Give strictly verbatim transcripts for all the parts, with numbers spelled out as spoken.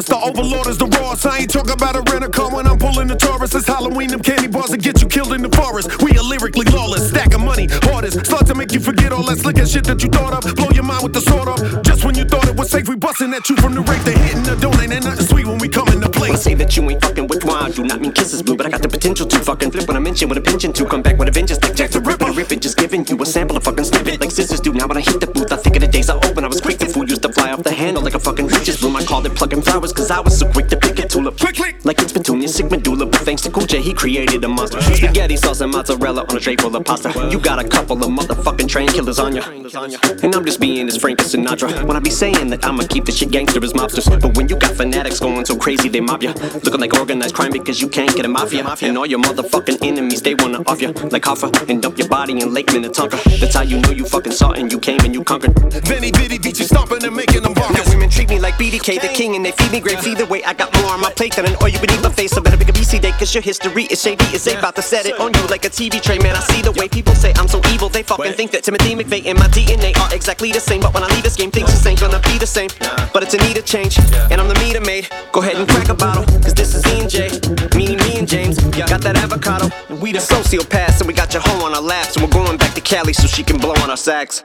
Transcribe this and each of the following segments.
Taurus, the overlord is the Ross. I ain't talking about a rental car when I'm pulling the Taurus. It's Halloween, them candy bars that get you killed in the forest. We are lyrically lawless, stack of money, hardest. Start to make you forget all that slick and shit that you thought of. Blow your mind with the sword up. Just when you thought it was safe, we busting at you from the rape. They hitting the donate, ain't nothing sweet when we come into place. When I say that you ain't fucking with wine, do not mean kisses, blue, but I got the potential to fucking flip when I mention with a pension to come back with a vengeance like Jack the Ripper. Rip it, just giving you a sample of fucking snippet like sisters do. Now when I hit the booth, I think of the days I opened. I was quick to fool, used to fly off the handle like a fucking witch's broom. I called it plucking flowers, cause I was so quick to pick it tulip. Click, click. Like it's Petunia, sick medulla, but thanks to Cool J, he created a monster. Spaghetti sauce and mozzarella on a tray full of pasta. You got a couple of motherfucking train killers on ya. And I'm just being as frank as Sinatra. When I be saying that I'ma keep the shit gangster as mobsters, but when you got fanatics going so crazy they mob ya, looking like organized crime because you can't get a mafia. And all your motherfucking enemies, they wanna off ya like Hoffa and dump your body in Lake Minnetonka. That's how you know you fucking saw and you came and you conquered. Vinny Bitty beat you stomping and making them bark. Now women treat me like B D K, the king, and they feed me grapes. Either way, I got more on my plate than an oil beneath my face. So better pick a B C day, cause your history is shady. Is they about to set it on you like a T V tray. Man, I see the way people say I'm so evil. They fucking think that Timothy McVeigh and my D N A are exactly the same. But when I leave this game, things just ain't gonna be the same. But it's a need of change, and I'm the meter maid. Go ahead and crack a bottle, cause this is E and J. Meaning me and James, got that avocado. And we the sociopaths, and we got your hoe on our laps. And we're going back to Cali so she can blow on our sax.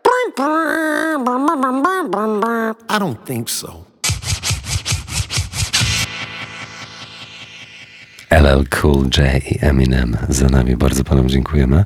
I don't think so. L L Cool J i Eminem za nami. Bardzo panom dziękujemy.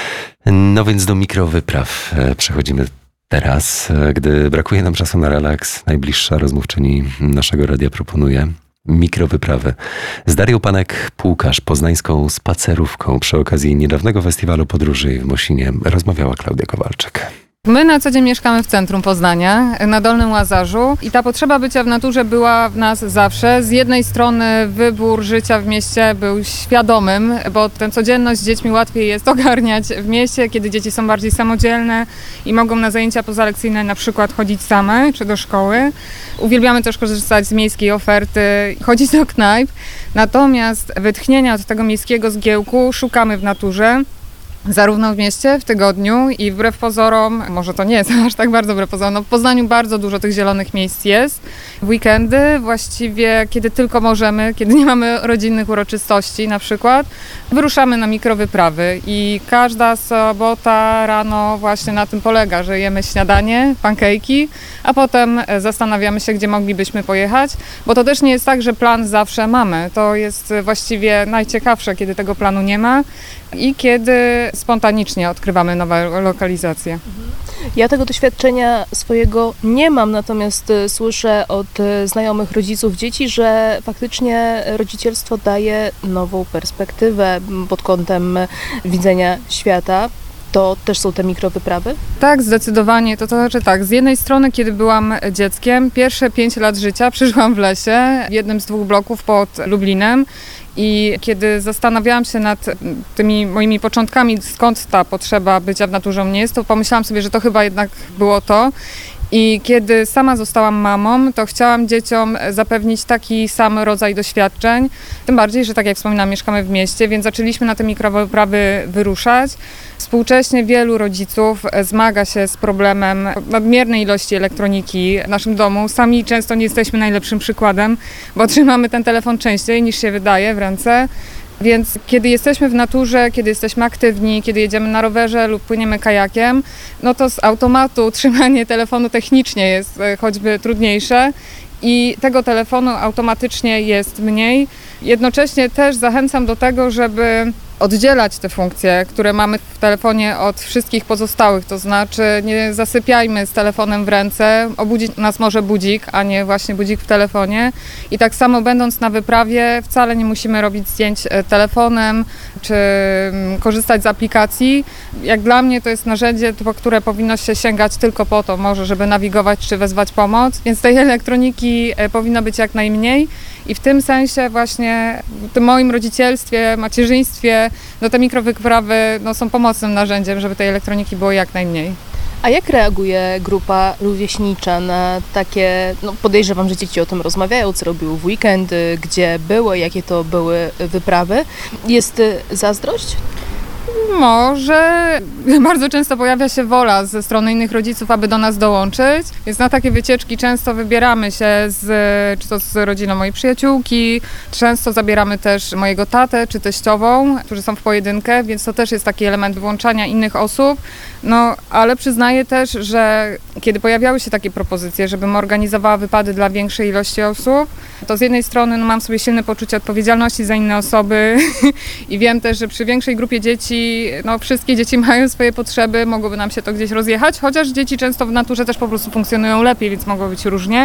No więc do mikrowypraw przechodzimy teraz. Gdy brakuje nam czasu na relaks, najbliższa rozmówczyni naszego radia proponuje mikrowyprawy. Z Darią Panek-Pułkarz, poznańską spacerówką przy okazji niedawnego festiwalu podróży w Mosinie rozmawiała Klaudia Kowalczyk. My na co dzień mieszkamy w centrum Poznania, na Dolnym Łazarzu i ta potrzeba bycia w naturze była w nas zawsze. Z jednej strony wybór życia w mieście był świadomym, bo tę codzienność z dziećmi łatwiej jest ogarniać w mieście, kiedy dzieci są bardziej samodzielne i mogą na zajęcia pozalekcyjne na przykład chodzić same czy do szkoły. Uwielbiamy też korzystać z miejskiej oferty, chodzić do knajp. Natomiast wytchnienia od tego miejskiego zgiełku szukamy w naturze. Zarówno w mieście, w tygodniu i wbrew pozorom, może to nie jest aż tak bardzo wbrew pozorom, no w Poznaniu bardzo dużo tych zielonych miejsc jest. W weekendy właściwie, kiedy tylko możemy, kiedy nie mamy rodzinnych uroczystości na przykład, wyruszamy na mikrowyprawy i każda sobota rano właśnie na tym polega, że jemy śniadanie, pankejki, a potem zastanawiamy się, gdzie moglibyśmy pojechać, bo to też nie jest tak, że plan zawsze mamy. To jest właściwie najciekawsze, kiedy tego planu nie ma i kiedy spontanicznie odkrywamy nowe lokalizacje. Ja tego doświadczenia swojego nie mam, natomiast słyszę od znajomych rodziców dzieci, że faktycznie rodzicielstwo daje nową perspektywę pod kątem widzenia świata. To też są te mikrowyprawy? Tak, zdecydowanie. To, to znaczy tak, z jednej strony, kiedy byłam dzieckiem, pierwsze pięć lat życia przeżyłam w lesie, w jednym z dwóch bloków pod Lublinem. I kiedy zastanawiałam się nad tymi moimi początkami, skąd ta potrzeba bycia w naturze u mnie jest, to pomyślałam sobie, że to chyba jednak było to. I kiedy sama zostałam mamą, to chciałam dzieciom zapewnić taki sam rodzaj doświadczeń. Tym bardziej, że tak jak wspominałam, mieszkamy w mieście, więc zaczęliśmy na te mikrowyprawy wyruszać. Współcześnie wielu rodziców zmaga się z problemem nadmiernej ilości elektroniki w naszym domu. Sami często nie jesteśmy najlepszym przykładem, bo trzymamy ten telefon częściej niż się wydaje w ręce. Więc kiedy jesteśmy w naturze, kiedy jesteśmy aktywni, kiedy jedziemy na rowerze lub płyniemy kajakiem, no to z automatu trzymanie telefonu technicznie jest choćby trudniejsze i tego telefonu automatycznie jest mniej. Jednocześnie też zachęcam do tego, żeby oddzielać te funkcje, które mamy w telefonie od wszystkich pozostałych, to znaczy nie zasypiajmy z telefonem w ręce, obudzić nas może budzik, a nie właśnie budzik w telefonie i tak samo będąc na wyprawie wcale nie musimy robić zdjęć telefonem czy korzystać z aplikacji. Jak dla mnie to jest narzędzie, po które powinno się sięgać tylko po to, może żeby nawigować czy wezwać pomoc, więc tej elektroniki powinno być jak najmniej. I w tym sensie właśnie w tym moim rodzicielstwie, macierzyństwie, no te mikrowyprawy no, są pomocnym narzędziem, żeby tej elektroniki było jak najmniej. A jak reaguje grupa rówieśnicza na takie, no podejrzewam, że dzieci o tym rozmawiają, co robiły w weekendy, gdzie były, jakie to były wyprawy. Jest zazdrość? Może bardzo często pojawia się wola ze strony innych rodziców, aby do nas dołączyć, więc na takie wycieczki często wybieramy się z, czy to z rodziną mojej przyjaciółki, często zabieramy też mojego tatę czy teściową, którzy są w pojedynkę, więc to też jest taki element włączania innych osób. No, ale przyznaję też, że kiedy pojawiały się takie propozycje, żebym organizowała wypady dla większej ilości osób, to z jednej strony no, mam sobie silne poczucie odpowiedzialności za inne osoby i wiem też, że przy większej grupie dzieci, no wszystkie dzieci mają swoje potrzeby, mogłoby nam się to gdzieś rozjechać, chociaż dzieci często w naturze też po prostu funkcjonują lepiej, więc mogło być różnie,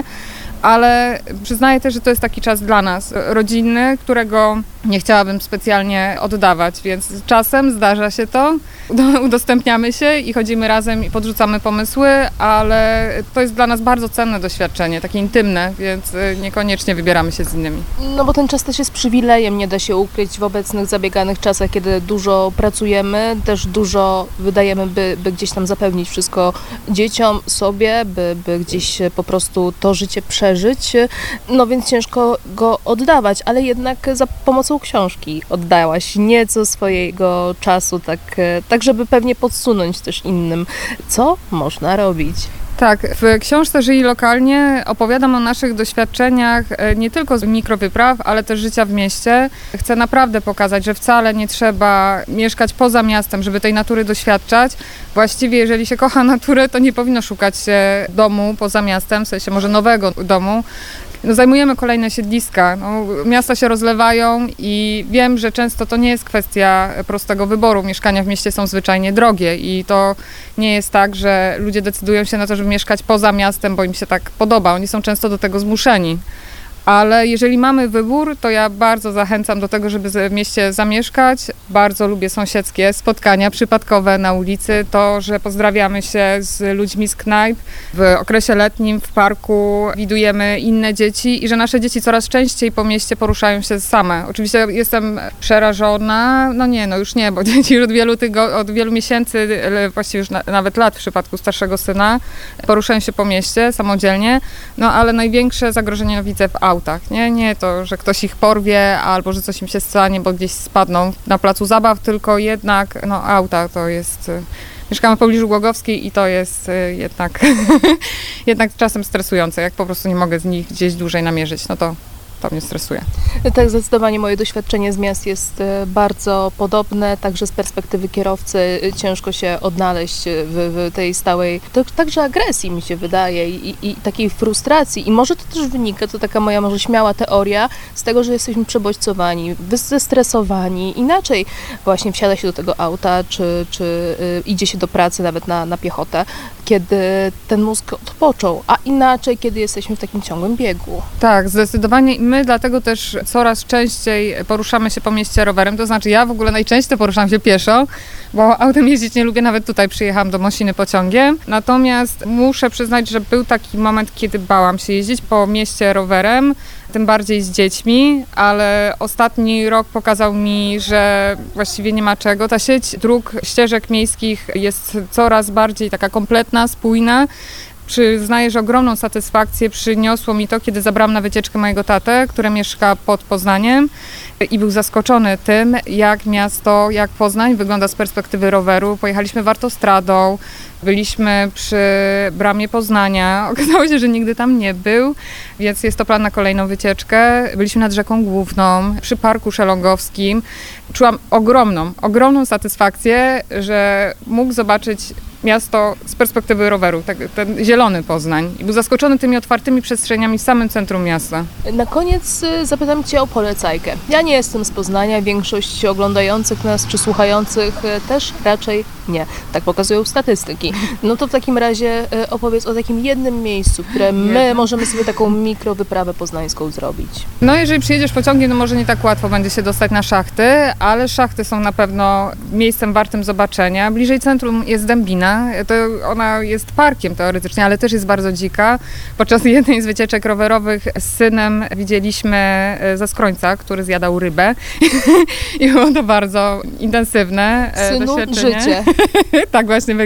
ale przyznaję też, że to jest taki czas dla nas, rodzinny, którego nie chciałabym specjalnie oddawać, więc czasem zdarza się to, udostępniamy się i chodzimy razem i podrzucamy pomysły, ale to jest dla nas bardzo cenne doświadczenie, takie intymne, więc niekoniecznie wybieramy się z innymi. No bo ten czas też jest przywilejem, nie da się ukryć w obecnych zabieganych czasach, kiedy dużo pracujemy, też dużo wydajemy, by, by gdzieś tam zapewnić wszystko dzieciom, sobie, by, by gdzieś po prostu to życie przeżyć, no więc ciężko go oddawać, ale jednak za pomocą książki oddałaś nieco swojego czasu, tak, tak żeby pewnie podsunąć też innym, co można robić. Tak, w książce Żyj lokalnie opowiadam o naszych doświadczeniach nie tylko z mikrowypraw, ale też życia w mieście. Chcę naprawdę pokazać, że wcale nie trzeba mieszkać poza miastem, żeby tej natury doświadczać. Właściwie jeżeli się kocha naturę, to nie powinno szukać się domu poza miastem, w sensie może nowego domu. No, zajmujemy kolejne siedliska, no, miasta się rozlewają i wiem, że często to nie jest kwestia prostego wyboru. Mieszkania w mieście są zwyczajnie drogie i to nie jest tak, że ludzie decydują się na to, żeby mieszkać poza miastem, bo im się tak podoba. Oni są często do tego zmuszeni. Ale jeżeli mamy wybór, to ja bardzo zachęcam do tego, żeby w mieście zamieszkać. Bardzo lubię sąsiedzkie spotkania przypadkowe na ulicy. To, że pozdrawiamy się z ludźmi z knajp. W okresie letnim w parku widujemy inne dzieci i że nasze dzieci coraz częściej po mieście poruszają się same. Oczywiście jestem przerażona, no nie, no już nie, bo dzieci od wielu, tygo- od wielu miesięcy, właściwie już na, nawet lat w przypadku starszego syna, poruszają się po mieście samodzielnie, no ale największe zagrożenie widzę w autach. Nie, nie to, że ktoś ich porwie albo że coś im się stanie, bo gdzieś spadną na placu zabaw, tylko jednak no, auta to jest... Mieszkamy w pobliżu Głogowskiej i to jest jednak, jednak czasem stresujące. Jak po prostu nie mogę z nich gdzieś dłużej namierzyć, no to to mnie stresuje. Tak, zdecydowanie moje doświadczenie z miast jest bardzo podobne, także z perspektywy kierowcy ciężko się odnaleźć w, w tej stałej, to, także agresji mi się wydaje i, i takiej frustracji i może to też wynika, to taka moja może śmiała teoria, z tego, że jesteśmy przebodźcowani, zestresowani, inaczej właśnie wsiada się do tego auta, czy, czy y, idzie się do pracy nawet na, na piechotę, kiedy ten mózg odpoczął, a inaczej, kiedy jesteśmy w takim ciągłym biegu. Tak, zdecydowanie. My dlatego też coraz częściej poruszamy się po mieście rowerem, to znaczy ja w ogóle najczęściej poruszam się pieszo, bo autem jeździć nie lubię, nawet tutaj przyjechałam do Mosiny pociągiem. Natomiast muszę przyznać, że był taki moment, kiedy bałam się jeździć po mieście rowerem, tym bardziej z dziećmi, ale ostatni rok pokazał mi, że właściwie nie ma czego. Ta sieć dróg, ścieżek miejskich jest coraz bardziej taka kompletna, spójna. Przyznaję, że ogromną satysfakcję przyniosło mi to, kiedy zabrałam na wycieczkę mojego tatę, który mieszka pod Poznaniem i był zaskoczony tym, jak miasto, jak Poznań wygląda z perspektywy roweru. Pojechaliśmy wartostradą, byliśmy przy bramie Poznania. Okazało się, że nigdy tam nie był, więc jest to plan na kolejną wycieczkę. Byliśmy nad rzeką Główną, przy Parku Szelongowskim. Czułam ogromną, ogromną satysfakcję, że mógł zobaczyć miasto z perspektywy roweru, tak, ten zielony Poznań. I był zaskoczony tymi otwartymi przestrzeniami w samym centrum miasta. Na koniec zapytam Cię o polecajkę. Ja nie jestem z Poznania, większość oglądających nas czy słuchających też raczej nie. Tak pokazują statystyki. No to w takim razie opowiedz o takim jednym miejscu, które my możemy sobie taką mikrowyprawę poznańską zrobić. No jeżeli przyjedziesz pociągiem, no może nie tak łatwo będzie się dostać na szachty, ale szachty są na pewno miejscem wartym zobaczenia. Bliżej centrum jest Dębina. To ona jest parkiem teoretycznie, ale też jest bardzo dzika. Podczas jednej z wycieczek rowerowych z synem widzieliśmy zaskrońca, który zjadał rybę i było to bardzo intensywne Synu, doświadczenie. życie. Tak właśnie wygląda.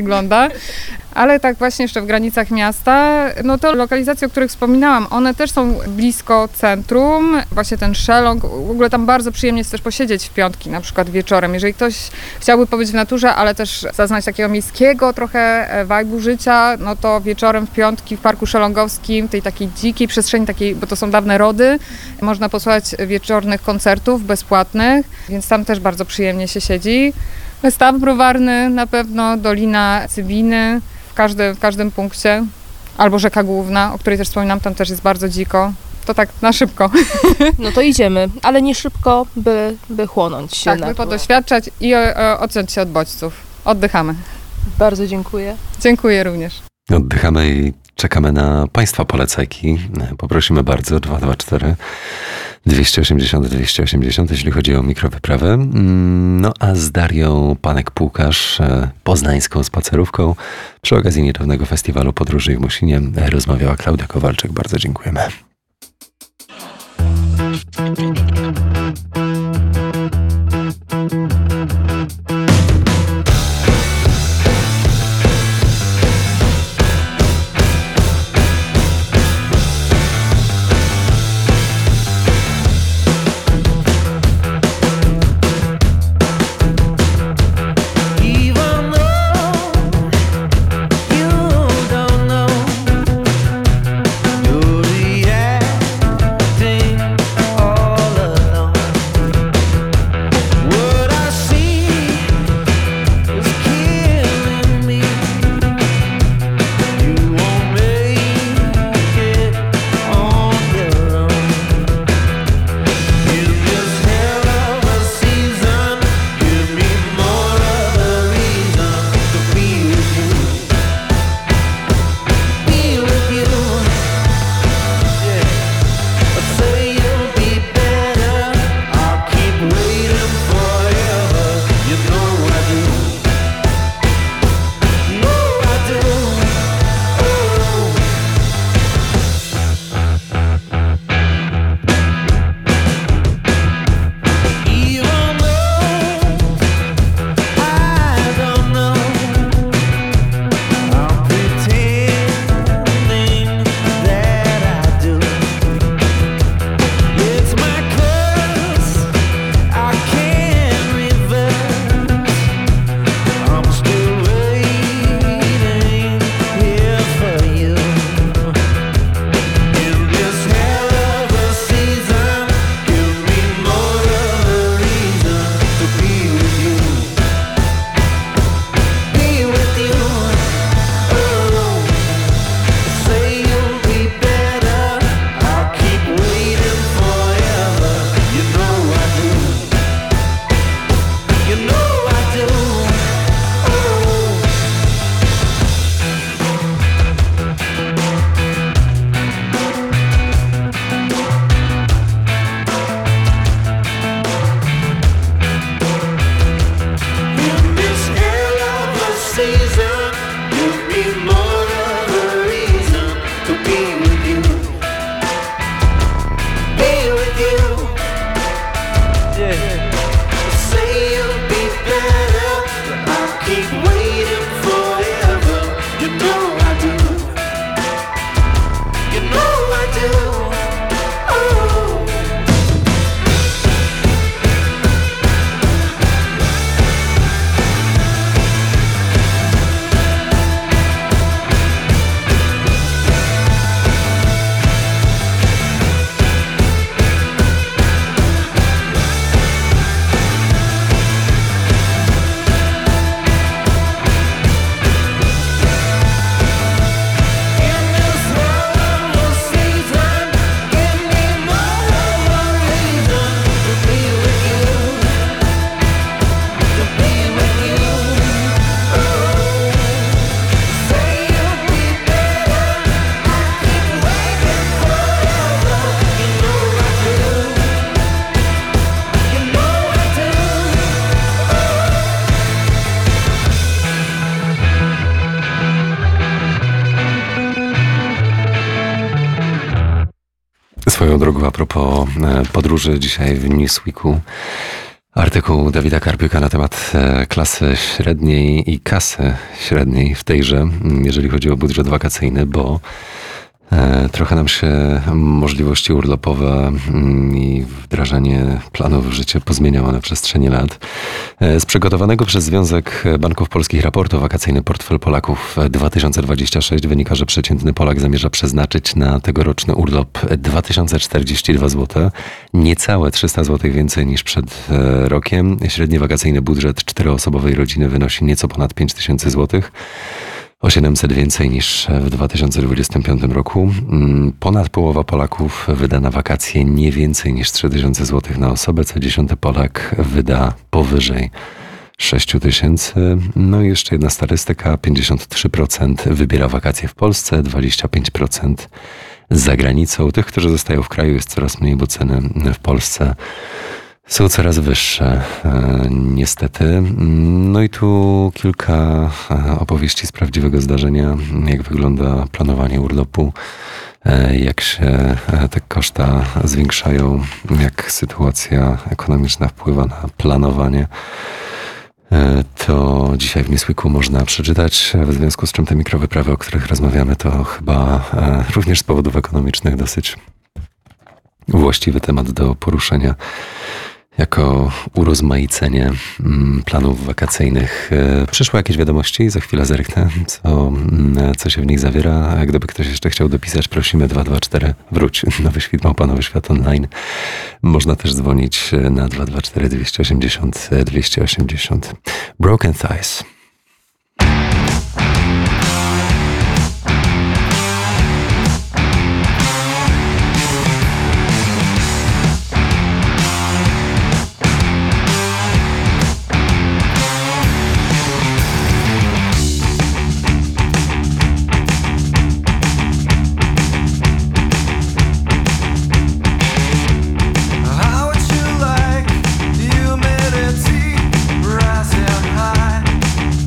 Ale tak właśnie jeszcze w granicach miasta, no to lokalizacje, o których wspominałam, one też są blisko centrum. Właśnie ten Szeląg, w ogóle tam bardzo przyjemnie jest też posiedzieć w piątki, na przykład wieczorem. Jeżeli ktoś chciałby pobyć w naturze, ale też zaznać takiego miejskiego trochę vibe'u życia, no to wieczorem w piątki w Parku Szelongowskim, tej takiej dzikiej przestrzeni, takiej, bo to są dawne rody, można posłuchać wieczornych koncertów bezpłatnych, więc tam też bardzo przyjemnie się siedzi. Staw browarny na pewno, Dolina Cybiny w każdym, w każdym punkcie, albo Rzeka Główna, o której też wspominam, tam też jest bardzo dziko. To tak na szybko. No to idziemy, ale nie szybko, by, by chłonąć się. Tak, by podoświadczać i o, o, odciąć się od bodźców. Oddychamy. Bardzo dziękuję. Dziękuję również. Oddychamy i czekamy na Państwa polecajki. Poprosimy bardzo, dwa dwa cztery dwieście osiemdziesiąt dwieście osiemdziesiąt, jeśli chodzi o mikrowyprawę. No a z Darią Panek-Pułkarz, poznańską spacerówką przy okazji niedawnego festiwalu podróży w Musinie rozmawiała Klaudia Kowalczyk. Bardzo dziękujemy. Swoją drogą, a propos podróży, dzisiaj w Newsweeku Artykuł Dawida Karpiuka na temat klasy średniej i kasy średniej w tejże, jeżeli chodzi o budżet wakacyjny, bo trochę nam się możliwości urlopowe i wdrażanie planów w życie pozmieniało na przestrzeni lat. Z przygotowanego przez Związek Banków Polskich raportu Wakacyjny Portfel Polaków dwa tysiące dwudziesty szósty wynika, że przeciętny Polak zamierza przeznaczyć na tegoroczny urlop dwa tysiące czterdzieści dwa złote, niecałe trzysta złotych więcej niż przed rokiem. Średni wakacyjny budżet czteroosobowej rodziny wynosi nieco ponad pięć tysięcy złotych. O siedemset więcej niż w dwa tysiące dwudziestym piątym roku. Ponad połowa Polaków wyda na wakacje nie więcej niż trzy tysiące złotych na osobę. Co dziesiąty Polak wyda powyżej sześć tysięcy. No i jeszcze jedna statystyka. pięćdziesiąt trzy procent wybiera wakacje w Polsce, dwadzieścia pięć procent za granicą. Tych, którzy zostają w kraju, jest coraz mniej, bo ceny w Polsce są coraz wyższe, niestety. No i tu kilka opowieści z prawdziwego zdarzenia, jak wygląda planowanie urlopu, jak się te koszta zwiększają, jak sytuacja ekonomiczna wpływa na planowanie. To dzisiaj w Newsweeku można przeczytać, w związku z czym te mikrowyprawy, o których rozmawiamy, to chyba również z powodów ekonomicznych dosyć właściwy temat do poruszenia jako urozmaicenie planów wakacyjnych. Przyszły jakieś wiadomości, za chwilę zerknę, co, co się w nich zawiera. Gdyby ktoś jeszcze chciał dopisać, prosimy dwa dwa cztery, wróć, Nowy Świt, małpa Nowy Świat online. Można też dzwonić na dwa dwa cztery, dwieście osiemdziesiąt, dwieście osiemdziesiąt. Broken Thighs. Humidity rising high.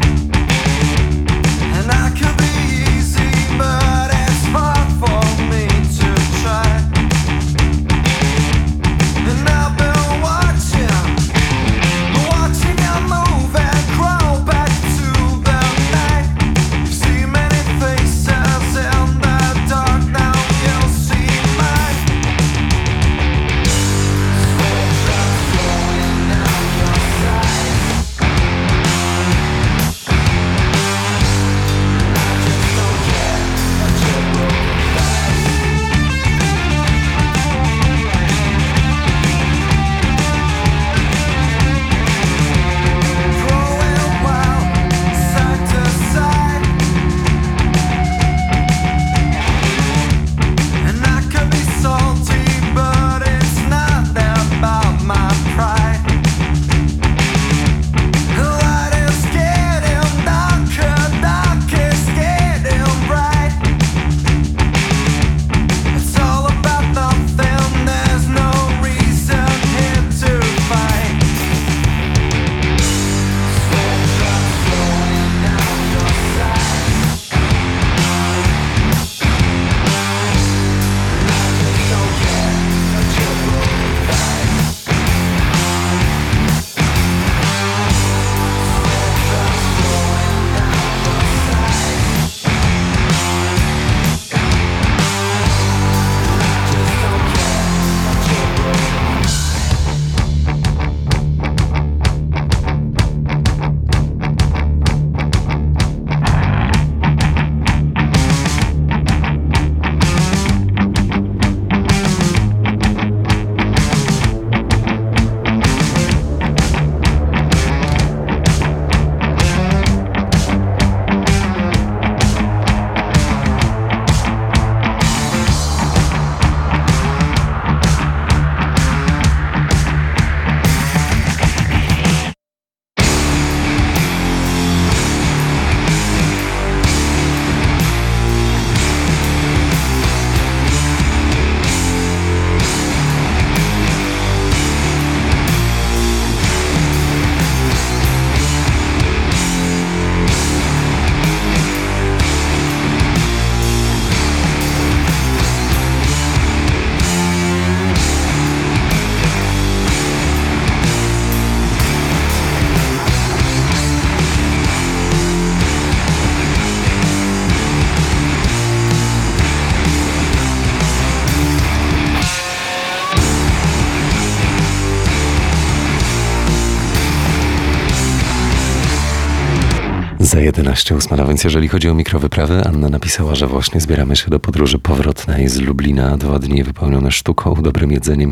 Za jedenaście ósma, no więc jeżeli chodzi o mikrowyprawy, Anna napisała, że właśnie zbieramy się do podróży powrotnej z Lublina. Dwa dni wypełnione sztuką, dobrym jedzeniem